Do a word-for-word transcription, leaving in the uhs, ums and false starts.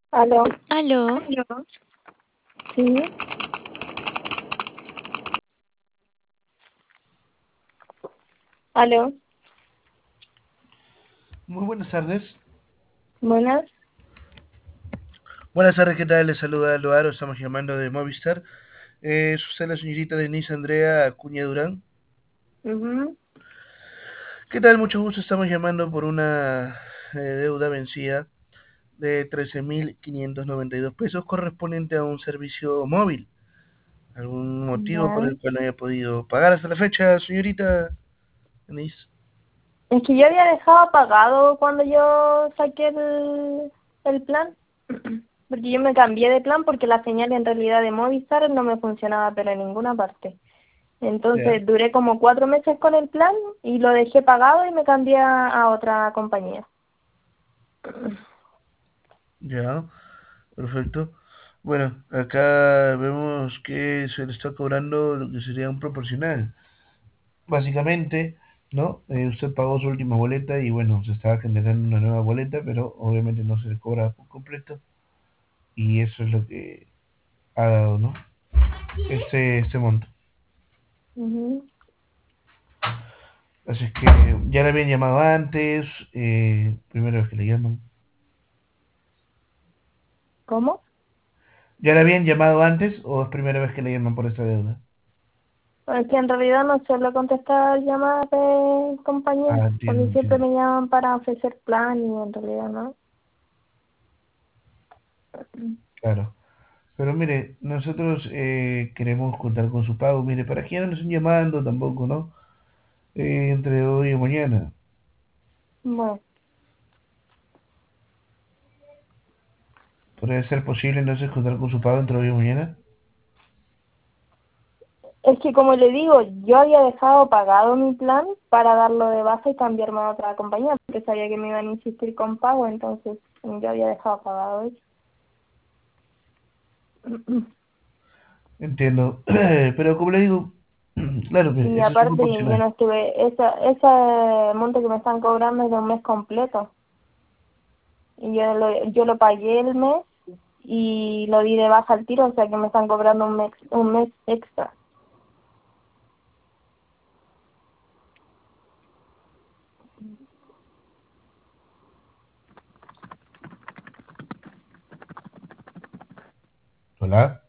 Aló, Aló, sí, aló, Muy buenas tardes. buenas. Buenas tardes, ¿qué tal? Les saluda Loaro, estamos llamando de Movistar. Eh, ¿Es usted la señorita Denise Andrea Acuña Durán? Ujú. ¿Qué tal? Mucho gusto, estamos llamando por una eh, deuda vencida de trece mil quinientos noventa y dos pesos correspondiente a un servicio móvil. ¿Algún motivo por Ya. el cual no haya podido pagar hasta la fecha, señorita Denise? Es que yo había dejado apagado cuando yo saqué el, el plan, porque yo me cambié de plan porque la señal en realidad de Movistar no me funcionaba pero en ninguna parte. Ya, Entonces duré como cuatro meses con el plan y lo dejé pagado y me cambié a, a otra compañía. ya, perfecto. Bueno, acá vemos que se le está cobrando lo que sería un proporcional. Básicamente, ¿no? Eh, usted pagó su última boleta y bueno, se estaba generando una nueva boleta, pero obviamente no se le cobra por completo y eso es lo que ha dado, ¿no? Este, este monto. Ujú. Así es que ya le habían llamado antes, eh, primera vez que le llaman. ¿Cómo? ¿Ya le habían llamado antes o es primera vez que le llaman por esta deuda? Es que en realidad no suelo contestar llamadas de compañías, Ah, entiendo, porque siempre entiendo. me llaman para ofrecer plan y en realidad no. Claro. Pero mire, nosotros eh, queremos contar con su pago. Mire, ¿para qué no nos están llamando tampoco, no? Eh, entre hoy y mañana. Bueno, ¿Podría ser posible entonces contar con su pago entre hoy y mañana? es que como le digo, yo había dejado pagado mi plan para darlo de baja y cambiarme a otra compañía, porque sabía que me iban a insistir con pago, entonces yo había dejado pagado eso. Entiendo. Pero como le digo, claro, mire, Y ese es un aparte yo proporcional. no estuve, esa, ese monto que me están cobrando es de un mes completo. Y yo lo, yo lo pagué el mes y lo di de baja al tiro, o sea que me están cobrando un mes, un mes extra. Hola.